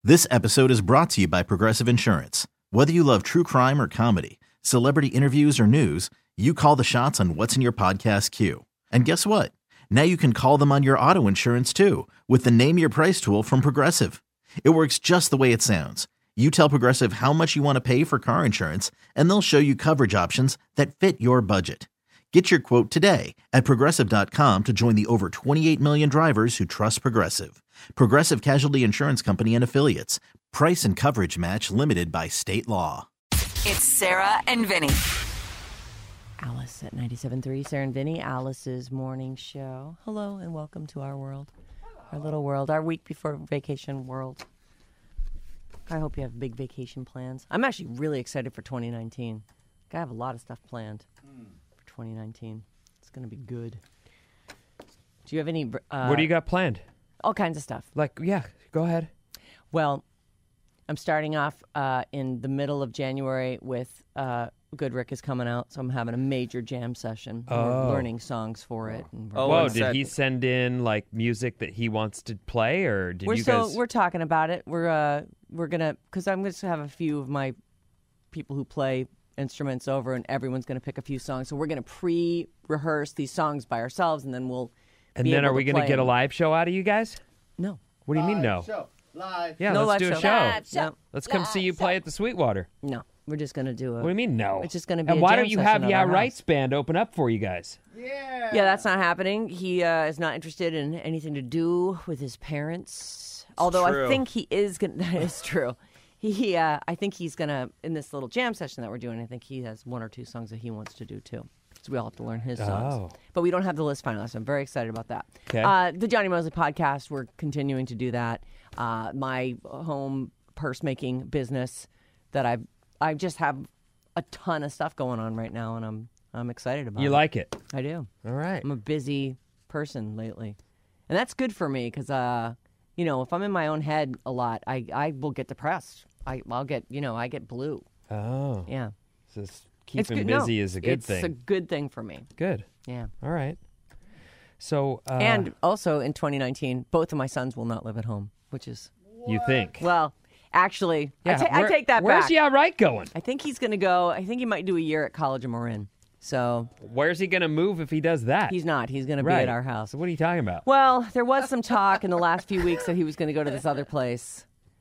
This episode is brought to you by Progressive Insurance. Whether you love true crime or comedy, celebrity interviews or news, you call the shots on what's in your podcast queue. And guess what? Now you can call them on your auto insurance too with the Name Your Price tool from Progressive. It works just the way it sounds. You tell Progressive how much you want to pay for car insurance, and they'll show you coverage options that fit your budget. Get your quote today at Progressive.com to join the over 28 million drivers who trust Progressive. Progressive Casualty Insurance Company and Affiliates. Price and coverage match limited by state law. It's Sarah and Vinny. Alice at 97.3, Sarah and Vinny, Alice's morning show. Hello and welcome to our world, our little world, our week before vacation world. I hope you have big vacation plans. I'm actually really excited for 2019. I have a lot of stuff planned for 2019. It's going to be good. Do you have any... what do you got planned? All kinds of stuff. Yeah, go ahead. Well, I'm starting off in the middle of January with Good Rick is coming out, so I'm having a major jam session. We're learning songs for it. And did he send in music that he wants to play, or did you guys? We're talking about it. We're gonna, because I'm going to have a few of my people who play instruments over, and everyone's going to pick a few songs. So we're going to pre-rehearse these songs by ourselves, and then we'll. And then are we going to get a live show out of you guys? No. What do you mean no? Show. Live. Yeah, no let's live do a show. show. Live show. Let's come see you play at the Sweetwater. No, we're just going to do What do you mean no? It's just going to be. And a why jam don't you session have at Yeah our Right's house. band open up for you guys? Yeah. Yeah, that's not happening. He is not interested in anything to do with his parents. Although true. I think he is going. That is true. I think he's gonna, in this little jam session that we're doing, I think he has one or two songs that he wants to do too. So we all have to learn his songs. Oh. But we don't have the list finalized. So I'm very excited about that. Okay. The Johnny Mosley podcast, we're continuing to do that. My home purse making business that I just have a ton of stuff going on right now, and I'm excited about it. You like it? I do. All right. I'm a busy person lately. And that's good for me because, if I'm in my own head a lot, I will get depressed. I'll get, I get blue. Oh. Yeah. So It's keeping good. busy No, is a good It's a thing. good thing for me. Good. Yeah. All right. So. And also in 2019, both of my sons will not live at home, which is, you think? well, actually, I take that where's back. Yeah Right going? I think he's going to go, I think he might do a year at College of Marin. So Where's he going to move if he does that? he's not. He's going to be Right. at our house. So what are you talking about? Well, there was some talk in the last few weeks that he was going to go to this other place,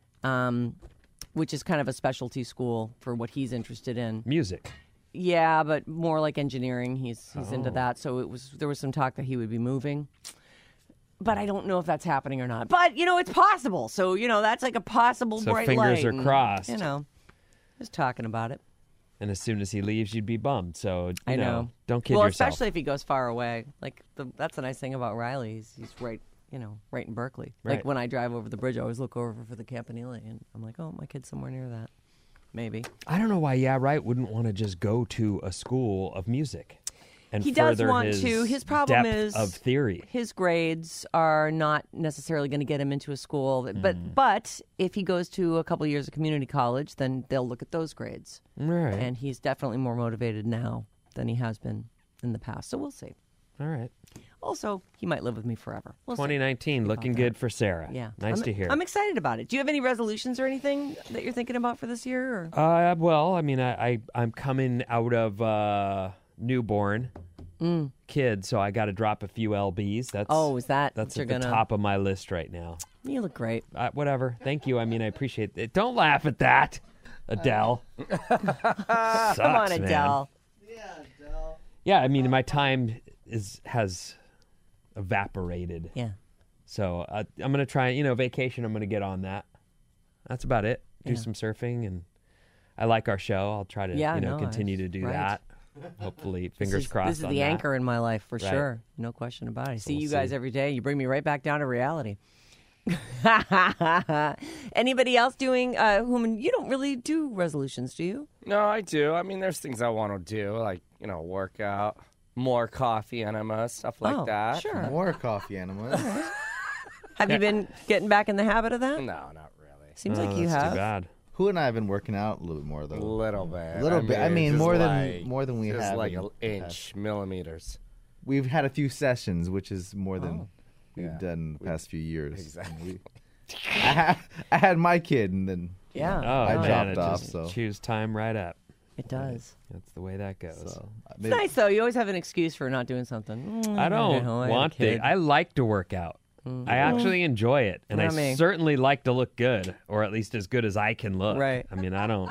which is kind of a specialty school for what he's interested in. Music. Yeah, but more like engineering. He's Oh. into that. So there was some talk that he would be moving. But I don't know if that's happening or not. But, it's possible. So, that's like a possible So bright fingers light. are And, crossed. just talking about it. And as soon as he leaves, you'd be bummed. So, I know. don't kid well, yourself. especially if he goes far away. Like, that's the nice thing about Riley. He's right, right in Berkeley. Right. Like, when I drive over the bridge, I always look over for the Campanile. And I'm like, oh, my kid's somewhere near that. Maybe. I don't know why Yeah Right wouldn't want to just go to a school of music and He does further want his to. His problem depth is of theory. his grades are not necessarily going to get him into a school. Hmm. But if he goes to a couple of years of community college, then they'll look at those grades. All right. And he's definitely more motivated now than he has been in the past. So we'll see. All right. Also, he might live with me forever. We'll see. 2019, looking that. good for Sarah. Yeah. Nice to hear. I'm excited about it. Do you have any resolutions or anything that you're thinking about for this year? Or? Well, I mean, I'm coming out of newborn kid, so I got to drop a few lbs. That's Is that that's what at you're the gonna... top of my list right now. You look great. Whatever. Thank you. I mean, I appreciate it. Don't laugh at that, Adele. Sucks, Come on, man. Adele. Yeah, I mean, my time has evaporated. Yeah. So I'm going to try, vacation, I'm going to get on that. That's about it. Do Yeah. some surfing, and I like our show. I'll try to, continue to do right. that. Hopefully, fingers crossed This is on the that. anchor in my life for Right. sure. No question about it. I see we'll you guys see. every day. You bring me right back down to reality. Anybody else doing, whom you don't really do resolutions, do you? No, I do. I mean, there's things I want to do, like, work out, more coffee enemas, stuff like that. Sure. More coffee enemas. Have you been getting back in the habit of that? No, not really. Seems like you that's have. too bad. Who and I have been working out a little bit more A though. little bit. A little bit. I mean, just more like, than we just have. like in an the inch, millimeters. We've had a few sessions, which is more than we've yeah. done the past few years. Exactly. I had my kid, and then Yeah. Oh, I man, dropped it off, just so- chews time right up. It does. That's the way that goes. so It's nice though. You always have an excuse for not doing something. I don't had a want kid. to. I like to work out. I actually enjoy it, and Not I me. certainly like to look good, or at least as good as I can look. Right. I mean, I don't.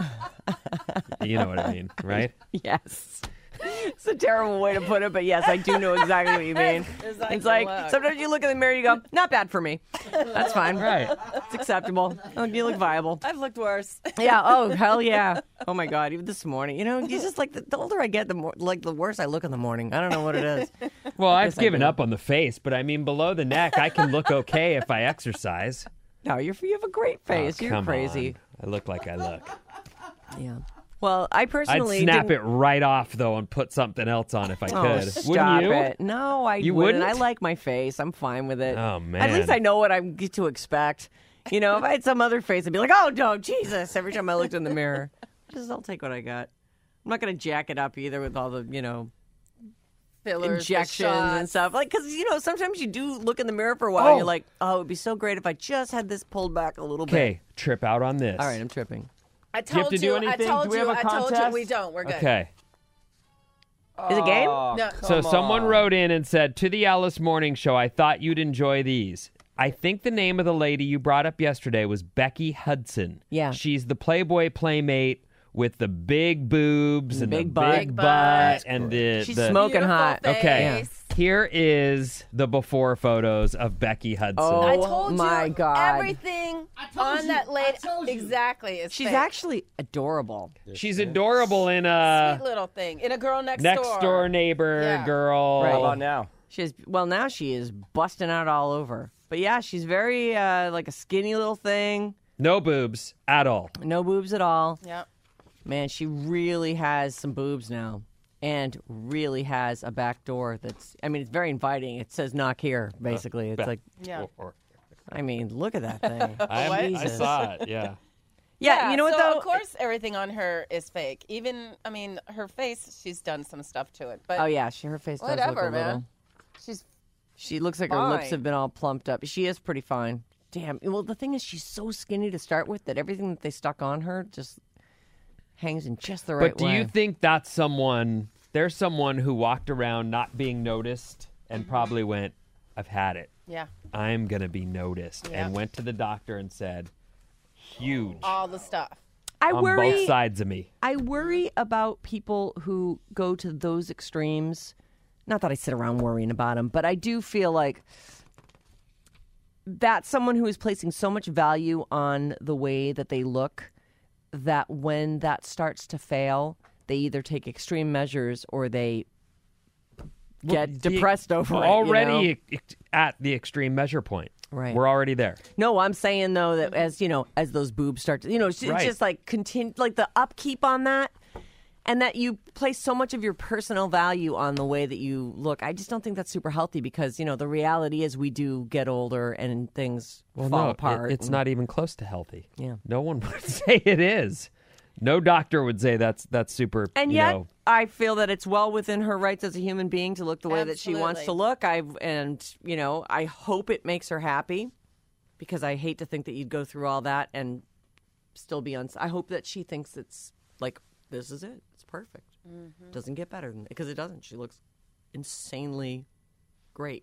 You know what I mean, right? Yes. It's a terrible way to put it, but yes, I do know exactly what you mean. It's like sometimes you look in the mirror, you go, "Not bad for me. That's fine. Right. It's acceptable. Oh, you look viable." I've looked worse. Yeah. Oh, hell yeah. Oh my God. Even this morning, you just like the older I get, the more like the worse I look in the morning. I don't know what it is. Well, I've Yes, I given do. up on the face, but I mean, below the neck, I can look okay if I exercise. No, you have a great face. Oh, You're come crazy. on. I look like I look. Yeah. Well, I I'd personally snap didn't... it right off though and put something else on if I Oh, could. stop Wouldn't you? it. No, I You wouldn't. I wouldn't? like my face. I'm fine with it. Oh, man. At least I know what I get to expect. If I had some other face, I'd be like, oh, no, Jesus, every time I looked in the mirror. I'll take what I got. I'm not going to jack it up either with all the, Fillers, injections the and shots. stuff. Like, because, sometimes you do look in the mirror for a while and you're like, oh, it'd be so great if I just had this pulled back a little bit. Okay, trip out on this. All right, I'm tripping. I Do you have told to do anything? I told Do we you. have a I told you. contest? We don't. We're good. Okay. Is it a game? No. So someone wrote in and said, to the Alice Morning Show, I thought you'd enjoy these. I think the name of the lady you brought up yesterday was Becky Hudson. Yeah. She's the Playboy Playmate with the big boobs and big the butt. big butt and She's the smoking Beautiful hot. face. Okay. Here is the before photos of Becky Hudson. Oh, I told my you God. everything on that lady. Exactly. Is She's fake. actually adorable. She's adorable in Sweet a little thing. In a girl next door neighbor Yeah. girl. Right. How about now? Now she is busting out all over. But yeah, she's very like a skinny little thing. No boobs at all. No boobs at all. Yep. Man, she really has some boobs now. And really has a back door it's very inviting. It says knock here, basically. It's like, Yeah. look at that thing. I Jesus. saw it, yeah. Yeah, you know what so though? Of course, everything on her is fake. Even, her face. She's done some stuff to it. But Oh yeah, her face does look a whatever, little. man. She's She looks like her lips fine. have been all plumped up. She is pretty fine. Damn. Well, the thing is, she's so skinny to start with that everything that they stuck on her just hangs in just the right But do way. you think that's there's someone who walked around not being noticed and probably went, I've had it. yeah, I'm going to be noticed. Yeah. And went to the doctor and said, huge all the stuff. I on worry. both sides of me. I worry about people who go to those extremes. Not that I sit around worrying about them, but I do feel like that's someone who is placing so much value on the way that they look that when that starts to fail, they either take extreme measures or they get depressed over it. Already at the extreme measure point. Right. We're already there. No, I'm saying though that as those boobs start to, it's Right. just like continue, like the upkeep on that, and that you place so much of your personal value on the way that you look. I just don't think that's super healthy because the reality is we do get older and things fall apart. It's not even close to healthy. Yeah. No one would say it is. No doctor would say that's super. And yet, I feel that it's well within her rights as a human being to look the way that she wants to look. I hope it makes her happy, because I hate to think that you'd go through all that and still be I hope that she thinks it's like this is it. It's perfect. Doesn't get better than because it doesn't. She looks insanely great.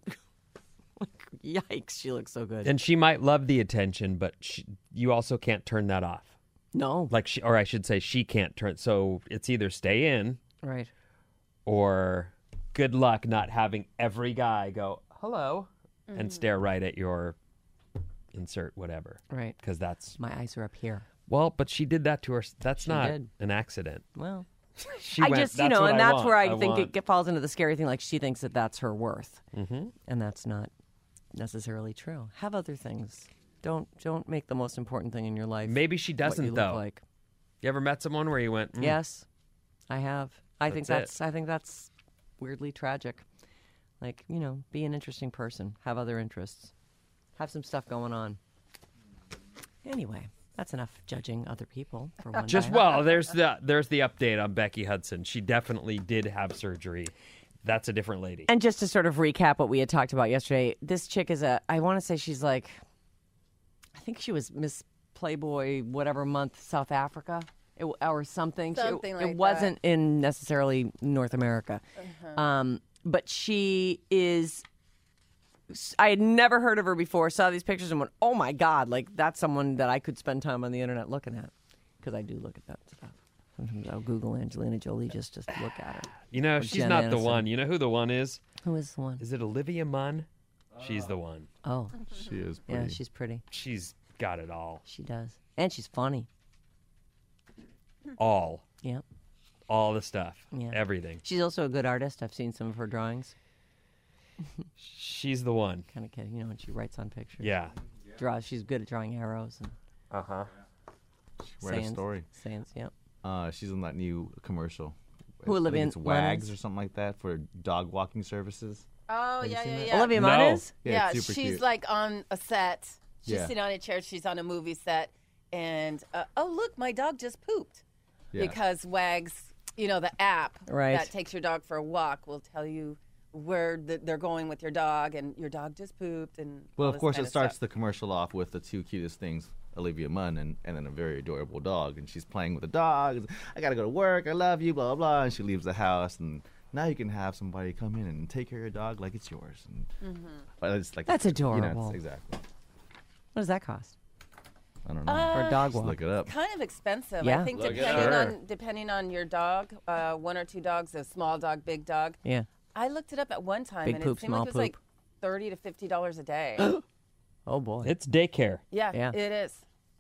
Yikes, she looks so good. And she might love the attention, but you also can't turn that off. No, Or I should say, she can't turn. So it's either stay in, right. or good luck not having every guy go hello and stare right at your insert whatever. Right. Because that's My eyes are up here. but she did that to her. That's not did. an accident. Well, She I went, just, "That's what and I that's want. where I think want." it falls into the scary thing. Like she thinks that that's her worth, and that's not necessarily true. Have other things. Don't make the most important thing in your life. Maybe she what doesn't you look though. like. You ever met someone where you went, Yes, I have. I think That's I think that's weirdly tragic. Like be an interesting person. Have other interests. Have some stuff going on. Anyway. That's enough judging other people for one Just day. there's the update on Becky Hudson. She definitely did have surgery. That's a different lady. And just to sort of recap what we had talked about yesterday, this chick is I want to say she's like I think she was Miss Playboy, whatever month, South Africa, or something. Something like it wasn't in necessarily North America, but she is. I had never heard of her before. Saw these pictures and went, "Oh my God!" Like that's someone that I could spend time on the internet looking at, because I do look at that stuff. Sometimes I'll Google Angelina Jolie just to look at her. You know, Or she's Jen not the Aniston. one. You know who the one is? Who is the one? Is it Olivia Munn? She's the one. Oh, She is pretty. yeah, she's pretty. She's got it all. She does, and she's funny. All. Yeah, All the stuff. Yeah. Everything. she's also a good artist. I've seen some of her drawings. She's the one. Kind of kidding, when she writes on pictures. Yeah. She's good at drawing arrows and Uh-huh. Read a story. sayings. Yep. She's in that new commercial. Who, I think Olivia it's Munn Wags is? or something like that for dog walking services. Oh, yeah. Olivia No. Munn is? Yeah, Yeah, it's super she's cute. like on a set. She's Yeah. sitting on a chair. She's on a movie set. And, oh, look, my dog just pooped. Yeah. Because Wags, the app Right. that takes your dog for a walk will tell you where they're going with your dog, and your dog just pooped. And Well, all of this course, kind it starts stuff. the commercial off with the two cutest things, Olivia Munn and then a very adorable dog. And she's playing with the dog. I got to go to work. I love you, blah, blah, blah. And she leaves the house. And now you can have somebody come in and take care of your dog like it's yours. And, but it's like, That's it's adorable. exactly. What does that cost? I don't know. For a dog Just walk? look it up. Kind of expensive. Yeah. I think Look it depending on your dog, one or two dogs, a small dog, big dog. Yeah. I looked it up at one time, Big and poop, it seemed small like it was like poop. $30 to $50 a day. Oh, boy. It's daycare. Yeah, Yeah. it is.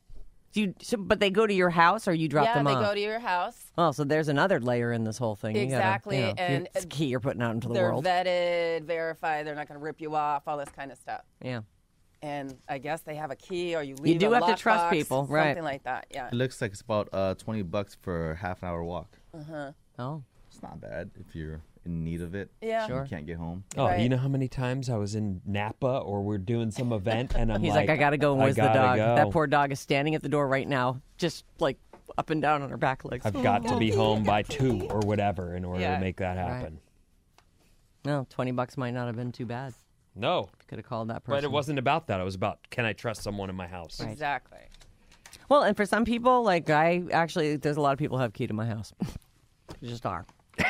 But they go to your house or you drop Yeah, them they off? go to your house. Oh, so there's another layer in this whole thing. Exactly, You gotta, and it's key you're putting out into the They're world. vetted, verified. They're not going to rip you off. All this kind of stuff. Yeah. And I guess they have a key, or you leave. do a have to trust lockbox, people, right. Something like that. Yeah. It looks like it's about $20 for a half an hour walk. Oh. It's not bad if you're in need of it. Yeah. Sure. You can't get home. Oh, Right. you know how many times I was in Napa or we're doing some event and I'm He's like, I got to go. And where's the gotta dog? go. That poor dog is standing at the door right now, just like up and down on her back legs. I've got to be home by 2 or whatever in order Yeah. to make that happen. No, $20 might not have been too bad. No, Could have called that person. but it wasn't about that. It was about, can I trust someone in my house? Exactly. Well, and for some people, like there's a lot of people who have key to my house. There just are.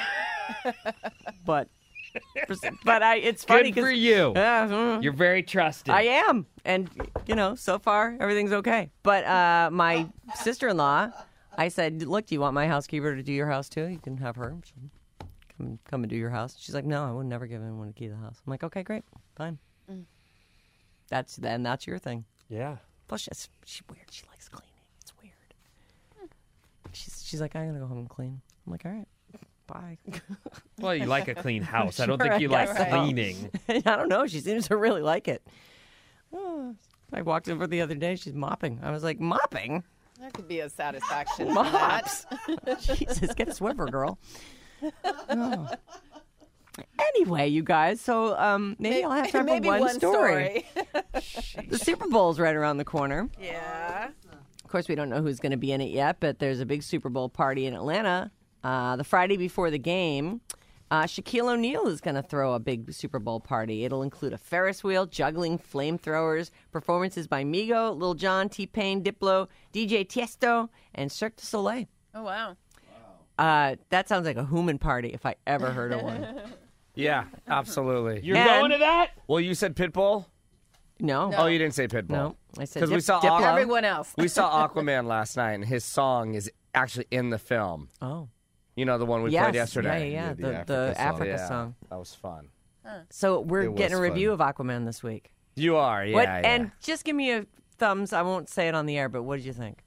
but it's funny Good for 'cause- you. Yeah, You're very trusted. I am, and so far everything's okay. But my sister-in-law, I said, "Look, do you want my housekeeper to do your house too? You can have her come and do your house." She's like, "No, I would never give anyone a key to the house." I'm like, "Okay, great, fine." That's your thing. Yeah. Plus, she's weird. She likes cleaning. It's weird. She's like, "I gotta go home and clean." I'm like, "All right, bye." Well, you like a clean house. I don't Sure, think you I like guess so. cleaning. I don't know. She seems to really like it. Oh, I walked over the other day. She's mopping. I was like, mopping? That could be a satisfaction. for that. Mops. Jesus, get a Swiffer, girl. Oh. Anyway, you guys, so maybe I'll have time for Maybe one story. The Super Bowl's right around the corner. Yeah. Of course, we don't know who's going to be in it yet, but there's a big Super Bowl party in Atlanta. The Friday before the game, Shaquille O'Neal is going to throw a big Super Bowl party. It'll include a Ferris wheel, juggling, flamethrowers, performances by Migo, Lil Jon, T-Pain, Diplo, DJ Tiesto, and Cirque du Soleil. Oh wow. That sounds like a human party if I ever heard of one. Yeah, absolutely. You're And- going to that? Well, you said Pitbull? No. Oh, you didn't say Pitbull. No. I said 'Cause we saw Diplo. Everyone else. We saw Aquaman last night, and his song is actually in the film. Oh. You know, the one we Yes. played yesterday? Yeah. Yeah, The the Africa Yeah, song. that was fun. So we're It getting a was review fun. of Aquaman this week. You are, yeah, What? yeah. And just give me a thumbs. I won't say it on the air, but what did you think?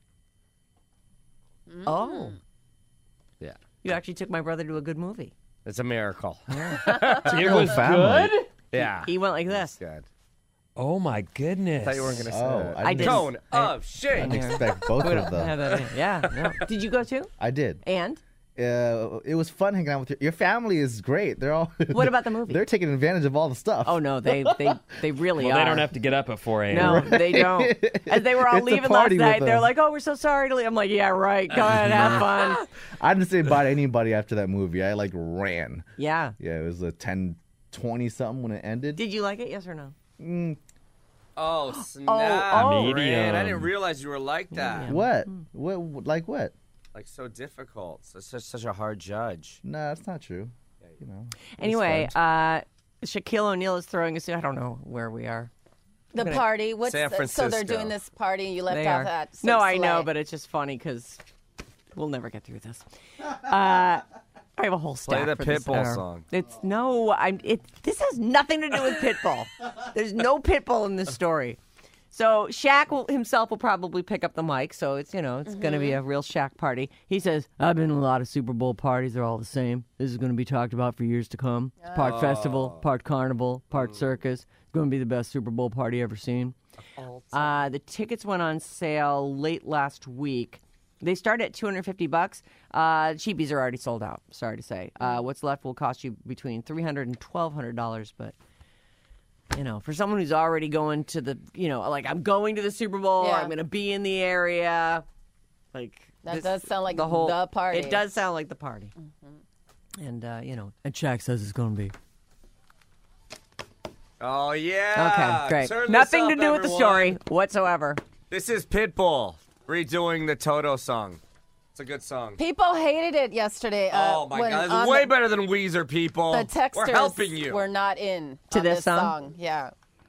Oh. Yeah. You actually took my brother to a good movie. It's a miracle. It was family. good? Yeah. He went like this. Good. Oh, my goodness. I thought you weren't going to say Oh, that. I didn't, Tone of shit. expect both We of don't them. have that in. Yeah. No. Did you go too? I did. And It was fun hanging out with your family. Is great. They're all. What about the movie? They're taking advantage of all the stuff. oh no, they really Well, are. they don't have to get up at 4 a.m. No, they don't. As they were all It's a leaving last party with night, they're them. like, "Oh, we're so sorry to leave." I'm like, "Yeah, right. Go ahead, have fun." I didn't say bye to anybody after that movie. I ran. Yeah. Yeah, it was a 10:20 something when it ended. Did you like it? Yes or no? Oh, snap. Medium. Man, I didn't realize you were like that. What? What? Like what? Like so difficult. Such a hard judge. Nah, that's not true. You know. Anyway, Shaquille O'Neal is throwing us. I don't know where we are. The party. What's San so Francisco. they're doing this party and you left They off are. that. No, I Cirque know, Soleil. but it's just funny because we'll never get through this. I have a whole stack Play the for this Pitbull hour. song. It's no. This has nothing to do with Pitbull. There's no Pitbull in this story. So Shaq himself will probably pick up the mic. So it's it's going to be a real Shaq party. He says, "I've been to a lot of Super Bowl parties. They're all the same. This is going to be talked about for years to come. It's part festival, part carnival, part circus. It's going to be the best Super Bowl party ever seen." The tickets went on sale late last week. They start at $250. Cheapies are already sold out. Sorry to say. What's left will cost you between $300 and $1,200. But for someone who's already going to the, like I'm going to the Super Bowl, Yeah. I'm going to be in the area. Like That does sound like the whole the party. It does sound like the party. And and Shaq says it's going to be. Oh, yeah. Okay, great. Turn this Nothing to up, do with the everyone. story whatsoever. This is Pitbull redoing the Toto song. It's a good song. People hated it yesterday. Oh, my when God. on It's way better than Weezer, people. The texters We're helping you. were not in To on this this song? Yeah.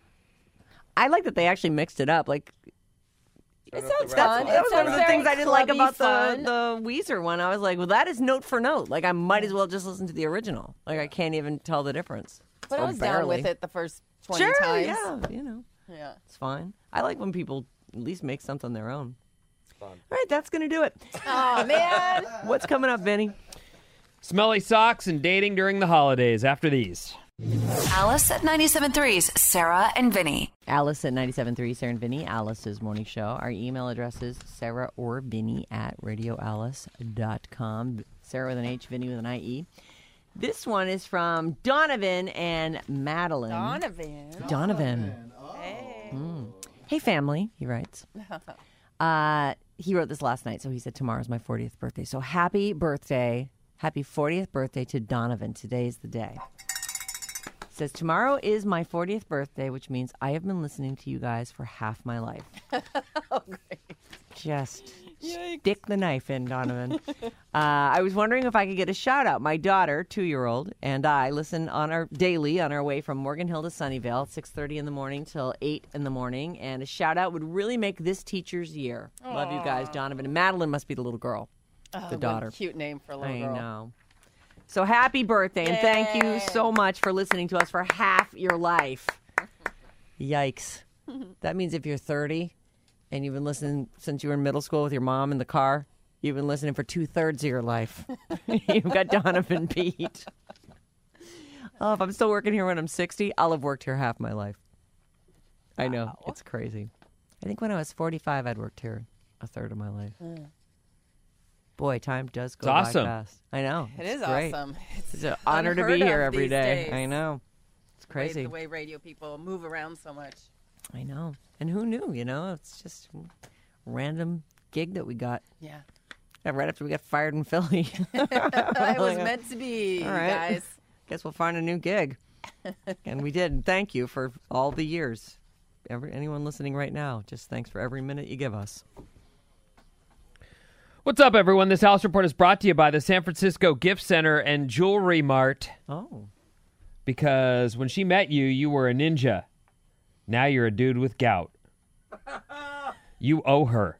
I like that they actually mixed it up. Like It sounds That fun. was one of the very things I didn't like clubby about fun. the Weezer one. I was like, well, that is note for note. Like, I might as well just listen to the original. Like, I can't even tell the difference. But I Or was down barely. with it the first 20 Sure, times. yeah, Yeah. it's fine. I like when people at least make something their own. All right, that's going to do it. Oh, man. What's coming up, Vinny? Smelly socks and dating during the holidays after these. Alice at 97.3's Sarah and Vinny. Alice at 97.3, Sarah and Vinny, Alice's morning show. Our email address is Sarah or Vinny at radioalice.com. Sarah with an H, Vinny with an IE. This one is from Donovan and Madeline. Donovan. Hey. Hey, family, he writes. He wrote this last night, so he said tomorrow's my 40th birthday. So happy birthday. Happy 40th birthday to Donovan. Today's the day. He says, tomorrow is my 40th birthday, which means I have been listening to you guys for half my life. Oh, great. Just stick the knife in, Donovan. I was wondering if I could get a shout out. My daughter, 2-year-old, and I listen daily on our way from Morgan Hill to Sunnyvale at 6:30 in the morning till 8 in the morning. And a shout out would really make this teacher's year. Love you guys, Donovan. And Madeline must be the little girl, the What daughter. a cute name for a little I girl. know. So happy birthday, and thank you Yay. so much for listening to us for half your life. Yikes. That means if you're 30 and you've been listening since you were in middle school with your mom in the car, you've been listening for 2/3 of your life. You've got Donovan beat. Oh, if I'm still working here when I'm 60, I'll have worked here half my life. I know. It's crazy. I think when I was 45, I'd worked here a third of my life. Boy, time does go by awesome. fast. I know. It It's is great. awesome. It's an honor to be unheard here of every these day. days. I know. It's crazy. The way radio people move around so much. I know. And who knew, It's just a random gig that we got. Yeah. Right after we got fired in Philly. It was meant to be, All right. guys. Guess we'll find a new gig. And we did. And thank you for all the years. Anyone listening right now, just thanks for every minute you give us. What's up, everyone? This House Report is brought to you by the San Francisco Gift Center and Jewelry Mart. Oh. Because when she met you, you were a ninja. Now you're a dude with gout. You owe her.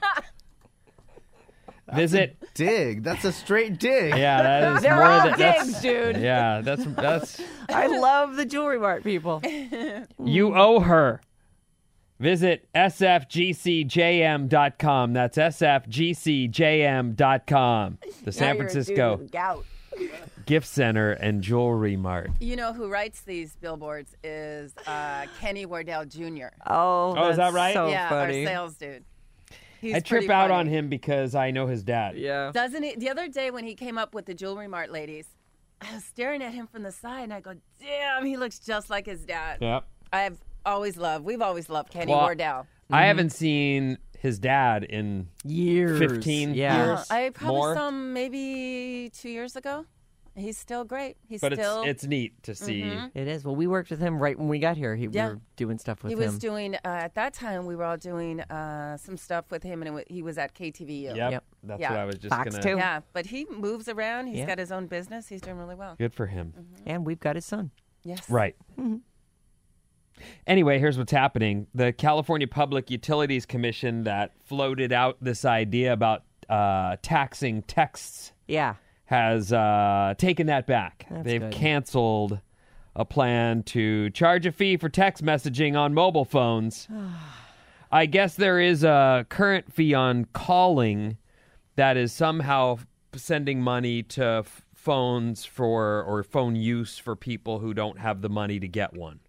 Visit. Dig. That's a straight dig. Yeah, that is They're more all than digs, dude. Yeah, that's. I love the Jewelry Mart people. You owe her. Visit sfgcjm.com. That's sfgcjm.com. The San Now you're a dude Francisco with gout. Gift Center and Jewelry Mart. You know who writes these billboards is Kenny Wardell Jr. Oh, Oh, is that that's right? So yeah, funny. our sales dude. He's I trip pretty out funny. on him because I know his dad. Yeah. Doesn't he? The other day when he came up with the Jewelry Mart ladies, I was staring at him from the side and I go, damn, he looks just like his dad. Yep. we've always loved Kenny Well, Wardell. I haven't seen his dad in Years. 15 Yeah. years. I probably more. saw him maybe 2 years ago. He's still great. He's But still. it's neat to see. It is. Well, we worked with him right when we got here. We Yeah. were doing stuff with He him. was doing at that time. We were all doing some stuff with him, and he was at KTVU. Yep. That's Yeah. what I was just Fox gonna. too. Yeah, but he moves around. He's Yeah. got his own business. He's doing really well. Good for him. And we've got his son. Yes. Right. Anyway, here's what's happening. The California Public Utilities Commission that floated out this idea about taxing texts Yeah. has taken that back. That's They've good. canceled a plan to charge a fee for text messaging on mobile phones. I guess there is a current fee on calling that is somehow sending money to phones or phone use for people who don't have the money to get one.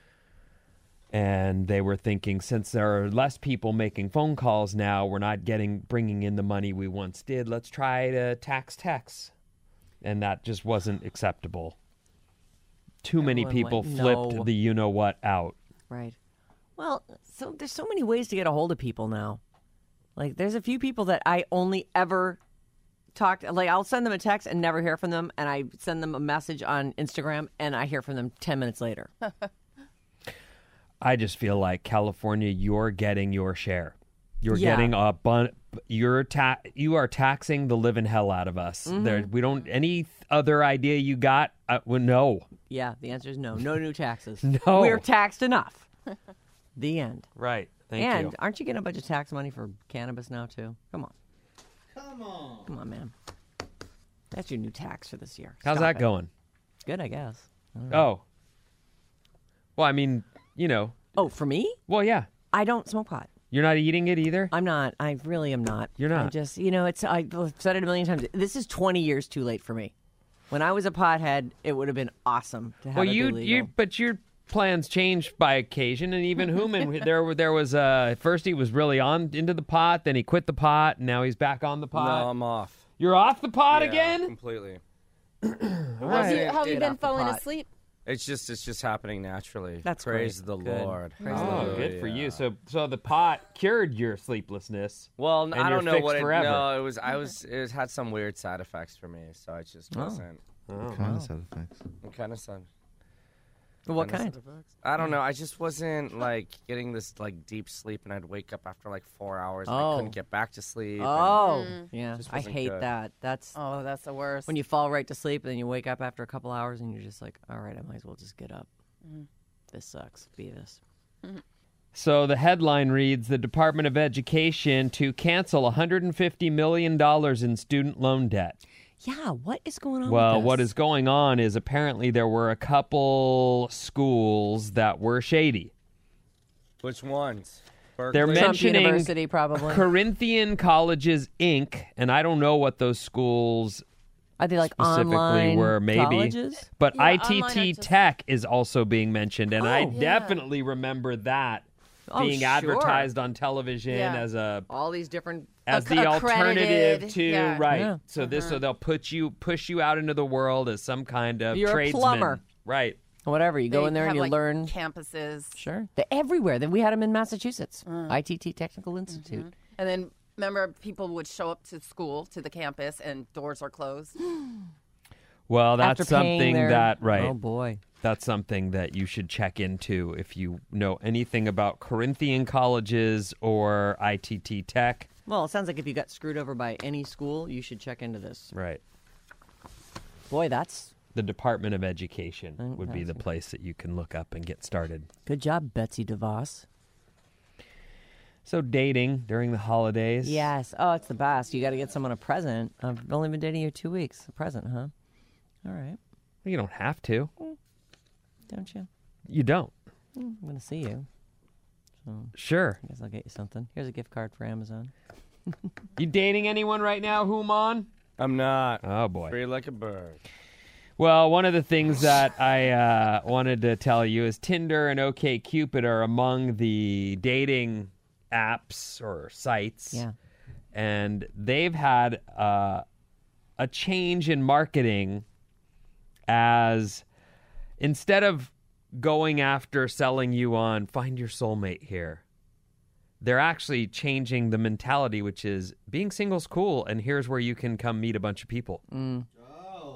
And they were thinking, since there are less people making phone calls now, we're not bringing in the money we once did. Let's try to tax texts. And that just wasn't acceptable. Too many Everyone people went, flipped "No." the you-know-what out. Right. Well, so there's so many ways to get a hold of people now. Like, there's a few people that I only ever talk. Like, I'll send them a text and never hear from them, and I send them a message on Instagram, and I hear from them 10 minutes later. I just feel like California, you're getting your share. You're Yeah. getting you are taxing the living hell out of us. There, we don't any other idea you got. Well, no. Yeah, the answer is no. No new taxes. No. We're taxed enough. The end. Right. Thank and you. aren't you getting a bunch of tax money for cannabis now, too? Come on. Come on, man. That's your new tax for this year. How's Stop that it. going? Good, I guess. Oh. Well, I mean, Oh, for me? well, yeah. I don't smoke pot. You're not eating it either? I'm not. I really am not. You're not? I just, I've said it a million times. This is 20 years too late for me. When I was a pothead, it would have been awesome to have Well, it be legal. but your plans change by occasion, and even Hooman, there was first he was really on into the pot, then he quit the pot, and now he's back on the pot. No, I'm off. You're off the pot Yeah, again? Completely. How have you Get been off the falling pot. asleep? It's just happening naturally. That's Praise great. the Good. Lord. Praise Oh, Hallelujah. good for you. So the pot cured your sleeplessness. Well, and I you're don't know fixed what it. forever. No, it had some weird side effects for me, so I just wasn't. Kind of side effects. What kind of side? What kind? I don't know. I just wasn't getting this deep sleep, and I'd wake up after 4 hours. And I Oh. couldn't get back to sleep. Oh, yeah. Just I wasn't hate good. that. That's Oh, that's the worst. when you fall right to sleep and then you wake up after a couple hours and you're just like, all right, I might as well just get up. This sucks. Be this. So the headline reads, the Department of Education to cancel $150 million in student loan debt. Yeah, what is going on Well, with what this? is going on is apparently there were a couple schools that were shady. Which ones? They're Berkeley? Trump mentioning University, probably. Corinthian Colleges, Inc., and I don't know what those schools Are they like specifically online were, maybe. colleges? But Yeah, online are ITT just- Tech is also being mentioned, and I Oh. Yeah. definitely remember that Oh, being sure. advertised on television Yeah. as All these different. the alternative accredited, to yeah. right. Yeah. So so they'll push you out into the world as some kind of You're a tradesman. plumber. Right. Whatever. You go in there and have, you learn. campuses. Sure. They're everywhere. Then we had them in Massachusetts. ITT Technical Institute. And then remember, people would show up to school, to the campus, and doors are closed. Well, that's After paying something their- that right. Oh boy. That's something that you should check into if you know anything about Corinthian colleges or ITT Tech. Well, it sounds like if you got screwed over by any school, you should check into this. Right. Boy, that's The Department of Education Mm, would be the place that you can look up and get started. good job, Betsy DeVos. So dating during the holidays. Yes. Oh, it's the best. You got to get someone a present. I've only been dating you 2 weeks. A present, huh? All right. You don't have to. Don't you? You don't. I'm going to see you. Sure. I guess I'll get you something. Here's a gift card for Amazon. You dating anyone right now, Human? I'm not. Oh, boy. Free like a bird. Well, one of the things that I wanted to tell you is Tinder and OkCupid are among the dating apps or sites. Yeah. And they've had a change in marketing as instead of going after selling you on find your soulmate here, they're actually changing the mentality, which is being single's cool, and here's where you can come meet a bunch of people.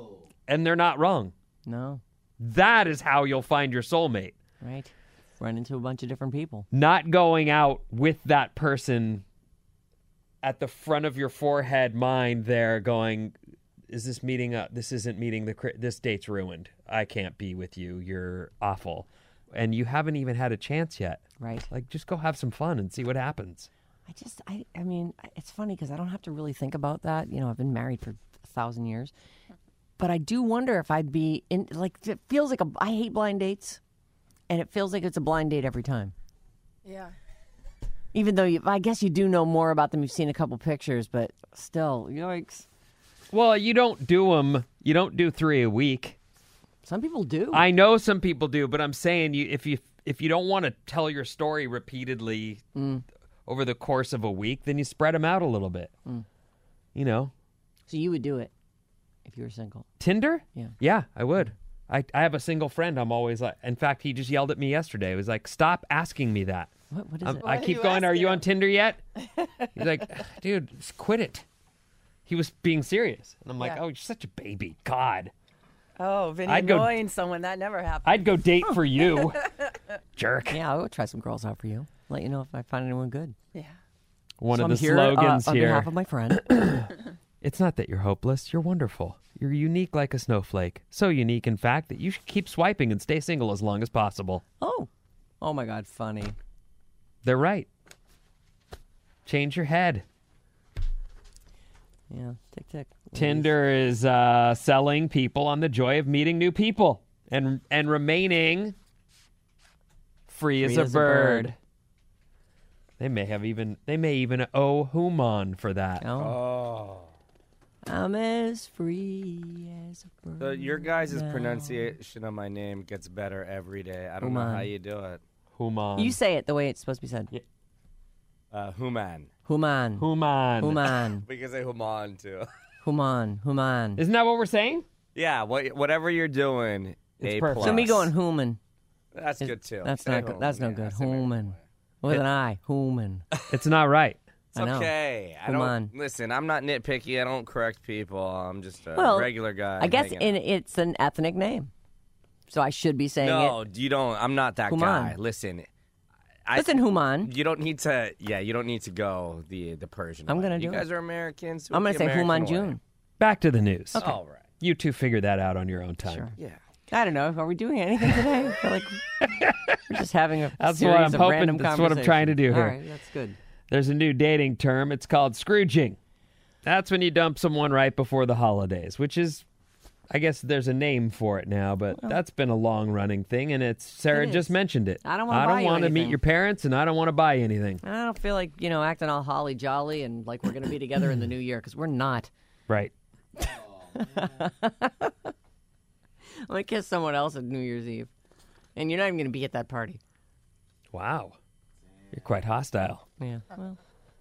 and they're not wrong. No. That is how you'll find your soulmate. Right. Run into a bunch of different people. Not going out with that person at the front of your forehead mind there going, is this meeting up? This isn't meeting this date's ruined. I can't be with you. You're awful. And you haven't even had a chance yet. Right. Like, just go have some fun and see what happens. I mean, it's funny because I don't have to really think about that. You know, I've been married for 1,000 years. But I do wonder if I'd be in, like, it feels like I hate blind dates. And it feels like it's a blind date every time. Yeah. Even though I guess you do know more about them. You've seen a couple pictures, but still, yikes. Well, you don't do them. You don't do 3 a week. Some people do. I know some people do, but I'm saying if you don't want to tell your story repeatedly over the course of a week, then you spread them out a little bit. You know. So you would do it if you were single? Tinder? Yeah. Yeah, I would. I have a single friend. I'm always like. In fact, he just yelled at me yesterday. He was like, "Stop asking me that." What is it? I keep going. Are you on Tinder yet? He's like, "Dude, just quit it." He was being serious, and I'm like, "Oh, you're such a baby." God. Oh, Vinny I'd go- annoying someone. That never happened. I'd go date for you, jerk. Yeah, I'll go try some girls out for you. Let you know if I find anyone good. Yeah. One So of I'm the here, slogans on here. behalf of my friend. It's not that you're hopeless. You're wonderful. You're unique like a snowflake. So unique, in fact, that you should keep swiping and stay single as long as possible. Oh my God, funny. They're right. Change your head. Yeah, tick tick. Tinder is selling people on the joy of meeting new people and remaining free as a bird. They may even owe Human for that. Oh. I'm as free as a bird. So your guys' now. pronunciation of my name gets better every day. I don't know Human. how you do it. Human. You say it the way it's supposed to be said. Human. Human. Human. Human. We can say human too. Human. Human. Isn't that what we're saying? Yeah, whatever you're doing, It's A+. perfect. So me going human. That's good too. That's Say not good. That's no human. good. Yeah, say my Human. With an I. Human. It's not right. It's I know. okay. I Come don't on. listen. I'm not nitpicky. I don't correct people. I'm just a Well, regular guy. I guess hanging out. it's an ethnic name. So I should be saying No, it. you don't. I'm not that Human. guy. Listen. Listen, Human. You don't need to. Yeah, you don't need to go the Persian. I'm way. gonna You do guys it. are Americans. I'm going to say Human June. Back to the news. All right. You two figure that out on your own time. Sure. Yeah. I don't know. Are we doing anything today? I feel like we're just having a That's series what I'm of hoping- random that's what I'm trying to do conversations. here. All right, that's good. There's a new dating term. It's called Scrooging. That's when you dump someone right before the holidays, which is, I guess there's a name for it now, but that's been a long-running thing, and it's Sarah It just is. mentioned it. I don't wanna buy you want to meet anything. your parents, and I don't want to buy you anything. I don't feel like, acting all holly jolly and like we're going to be together in the new year because we're not. Right. I'm going to kiss someone else at New Year's Eve. And you're not even going to be at that party. Wow. You're quite hostile. Yeah. Well,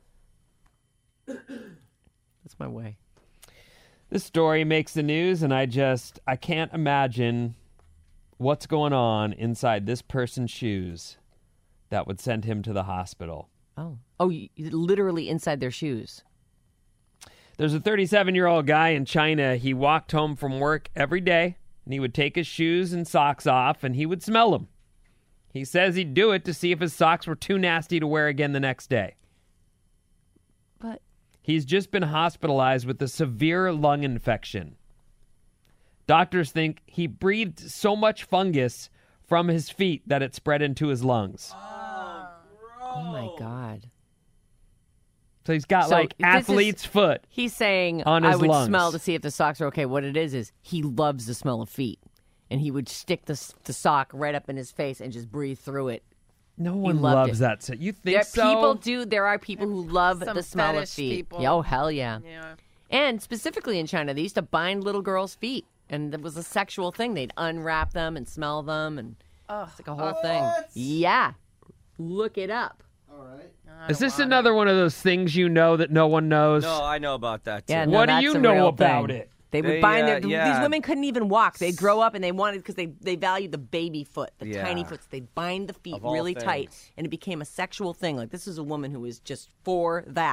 that's my way. This story makes the news, and I can't imagine what's going on inside this person's shoes that would send him to the hospital. Oh, literally inside their shoes. There's a 37-year-old guy in China. He walked home from work every day, and he would take his shoes and socks off, and he would smell them. He says he'd do it to see if his socks were too nasty to wear again the next day. But He's just been hospitalized with a severe lung infection. Doctors think he breathed so much fungus from his feet that it spread into his lungs. oh my God. So he's got So like this athlete's foot. He's saying On I his would lungs. smell to see if the socks are okay. What it is he loves the smell of feet. And he would stick the sock right up in his face and just breathe through it. No one loved loves it. that. So you think There are people who love Some the smell of fetish feet. people. Yeah, oh, hell yeah. Yeah. And specifically in China, they used to bind little girls' feet. And it was a sexual thing. They'd unwrap them and smell them. And it's like a whole thing. Yeah. Look it up. Is this another one of those things you know that no one knows? No, I know about that too. Yeah, no, What do that's you a know real about thing. it? They would They, bind their. yeah. These women couldn't even walk. They'd grow up and they wanted because they valued the baby foot, the Yeah. tiny foot. So they'd bind the feet Of all really tight, things. and it became a sexual thing. Like this is a woman who was just for that,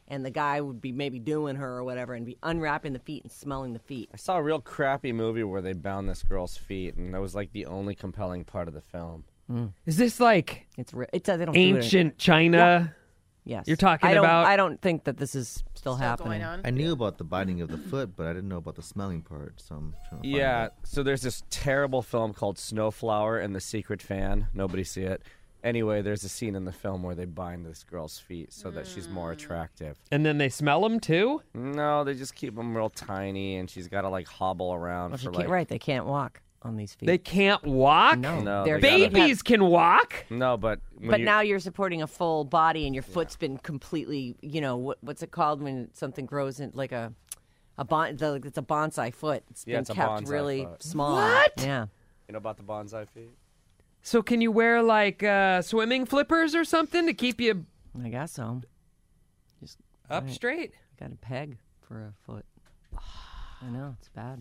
and the guy would be maybe doing her or whatever and be unwrapping the feet and smelling the feet. I saw a real crappy movie where they bound this girl's feet, and that was like the only compelling part of the film. Is this like It's they don't do it. ancient China? Yes, You're talking I don't, about- I don't think that this is still happening. going on. I knew about the biting of the foot, but I didn't know about the smelling part. So I'm trying to find Yeah, out. so there's this terrible film called Snowflower and the Secret Fan. Nobody see it. Anyway, there's a scene in the film where they bind this girl's feet so that she's more attractive. And then they smell them too? No, they just keep them real tiny, and she's got to like hobble around Well, for you like. can't, they can't walk on these feet. They can't walk? No, they're they gotta- Babies can walk? No, but when But you- now you're supporting a full body, and your foot's been completely, what's it called when something grows in like it's a bonsai foot. It's Yeah, been it's a kept bonsai really foot. small. What? Yeah. you know about the bonsai feet? So can you wear like swimming flippers or something to keep you I guess so. Just up right. straight? Got a peg for a foot. I know, it's bad.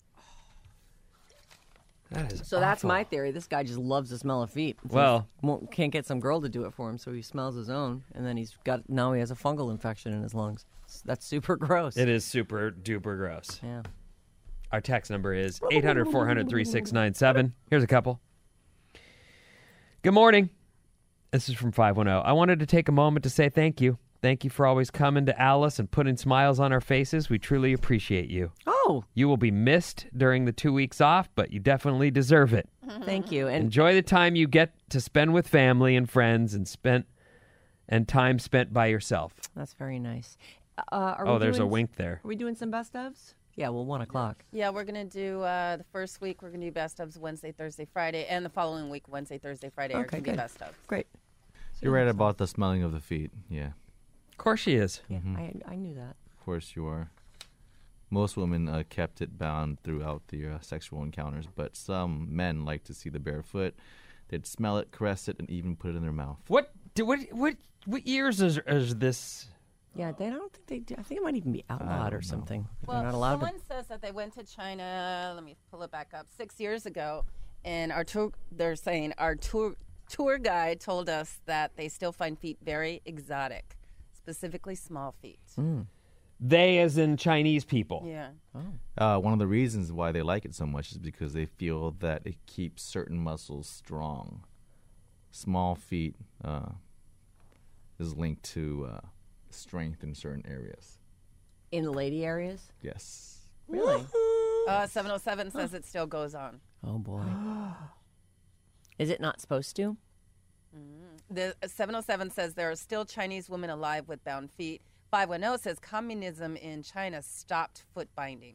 That is So that's awful. my theory. This guy just loves the smell of feet. Well- Can't get some girl to do it for him, so he smells his own, and then now he has a fungal infection in his lungs. That's super gross. It is super duper gross. Yeah. Our text number is 800-400-3697. Here's a couple. Good morning. This is from 510. I wanted to take a moment to say thank you. Thank you for always coming to Alice and putting smiles on our faces. We truly appreciate you. Oh, You will be missed during the 2 weeks off, but you definitely deserve it. thank you. And Enjoy the time you get to spend with family and friends and time spent by yourself. that's very nice. Are we There's a doing- wink there. Are we doing some best ofs? Yeah, well, 1 o'clock. Yeah, we're going to do the first week, we're going to do best ofs Wednesday, Thursday, Friday, and the following week, Wednesday, Thursday, Friday are Okay, going to be good. best ofs. Great. You're right about the smelling of the feet. Yeah, Of course she is. Yeah, I knew that. of course you are. Most women kept it bound throughout the sexual encounters, but some men like to see the bare foot. They'd smell it, caress it, and even put it in their mouth. What years is this? Yeah, I don't think they do. I think it might even be outlawed or something. Well, They're not allowed someone says that they went to China, let me pull it back up, 6 years ago, and they're saying our tour guide told us that they still find feet very exotic, specifically small feet. They as in Chinese people. Yeah. One of the reasons why they like it so much is because they feel that it keeps certain muscles strong. Small feet is linked to strength in certain areas. in the lady areas. Yes. Really? 707 says it still goes on. Oh boy. Is it not supposed to? The 707 says there are still Chinese women alive with bound feet. 510 says communism in China stopped foot binding.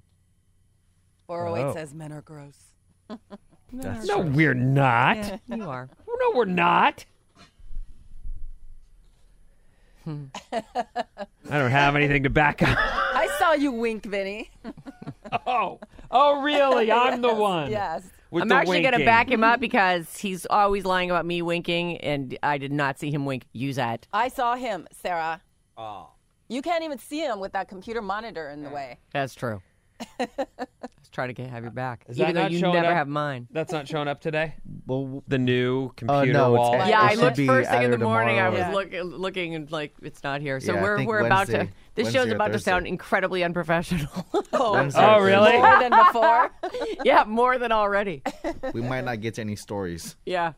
408 Oh. says men are gross. No, we're not. You are. No, we're not. I don't have anything to back up. I saw you wink, Vinny. Oh, really? I'm the one. Yes. With I'm the actually going to winking. back him up because he's always lying about me winking, and I did not see him wink. Use that. I saw him, Sarah. Oh. You can't even see him with that computer monitor in the way. That's true. Let's try to have your back, Is even that though not you showing never up? have mine. That's not showing up today. Well, The new computer no, it's wall. actually- Yeah, I should looked be first thing in the either morning. I was tomorrow looking and like it's not here. So Yeah, I think we're about to. Wednesday- This Wednesday show's or about to Thursday. sound incredibly unprofessional. Wednesday Oh, or really? Thursday. More than before. Yeah, more than already. We might not get to any stories. Yeah.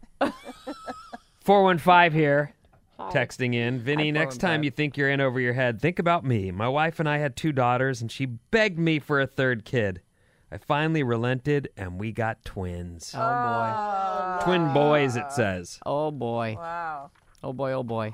415 here. Texting in. Vinny, Hi, next 415. time you think you're in over your head, think about me. My wife and I had 2 daughters, and she begged me for a 3rd kid. I finally relented, and we got twins. Oh Twin boys, it says. boy. Oh boy. Wow. Oh boy. Oh boy.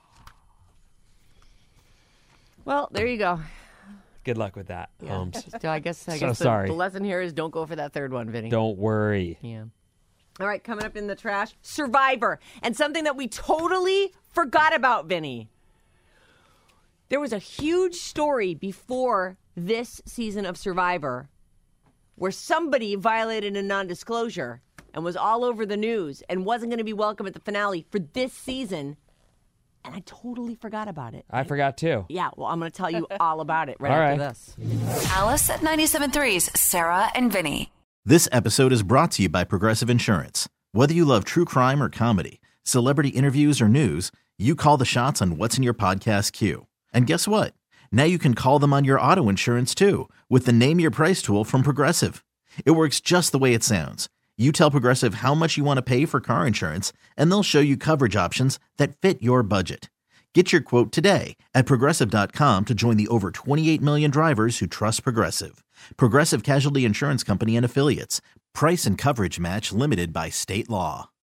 Well, there you go. Good luck with that, Holmes. So I guess sorry. the lesson here is don't go for that 3rd one, Vinny. Don't worry. Yeah. All right, coming up in the trash, Survivor. And something that we totally forgot about, Vinny. There was a huge story before this season of Survivor where somebody violated a non-disclosure and was all over the news and wasn't going to be welcome at the finale for this season. And I totally forgot about it. I forgot too. Yeah, well, I'm going to tell you all about it right All after right. this. Alice at 97.3's Sarah and Vinny. This episode is brought to you by Progressive Insurance. Whether you love true crime or comedy, celebrity interviews or news, you call the shots on what's in your podcast queue. And guess what? Now you can call them on your auto insurance too with the Name Your Price tool from Progressive. It works just the way it sounds. You tell Progressive how much you want to pay for car insurance, and they'll show you coverage options that fit your budget. Get your quote today at Progressive.com to join the over 28 million drivers who trust Progressive. Progressive Casualty Insurance Company and Affiliates. Price and coverage match limited by state law.